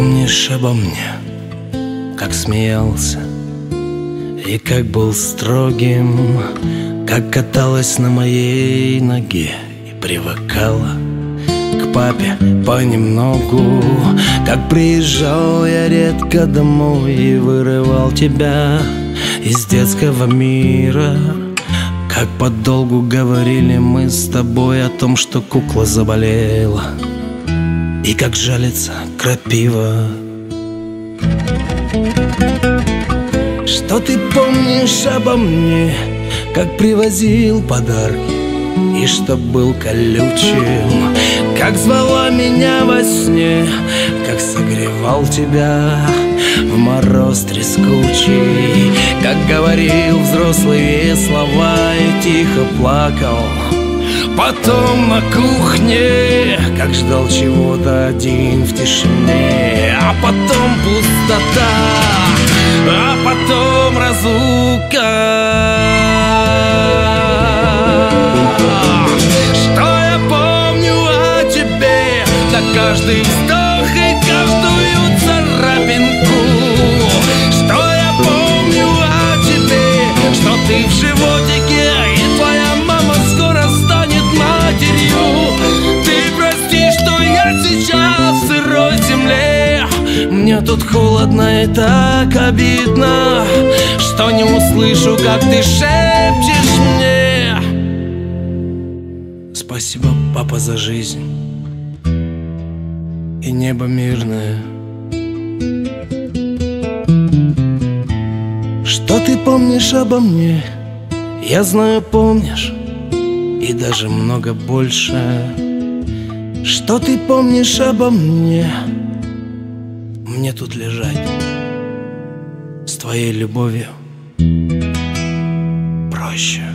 помнишь обо мне, как смеялся и как был строгим, как каталась на моей ноге и привыкала к папе понемногу, как приезжал я редко домой и вырывал тебя из детского мира, как подолгу говорили мы с тобой о том, что кукла заболела, и как жалится крапива. Что ты помнишь обо мне, как привозил подарки и что был колючим, как звала меня во сне, как согревал тебя в мороз трескучий, как говорил взрослые слова и тихо плакал потом на кухне, как ждал чего-то один в тишине, а потом пустота, а потом разлука. Что я помню о тебе, да каждый вздох и каждую царапинку. Что я помню о тебе, что ты в животике, и твоя мама скоро станет матерью. Ты прости, что я сейчас в сырой земле. Мне тут холодно и так обидно, что не услышу, как ты шепчешь мне. Спасибо, папа, за жизнь и небо мирное. Что ты помнишь обо мне? Я знаю, помнишь, и даже много больше. Что ты помнишь обо мне? Мне тут лежать с твоей любовью проще.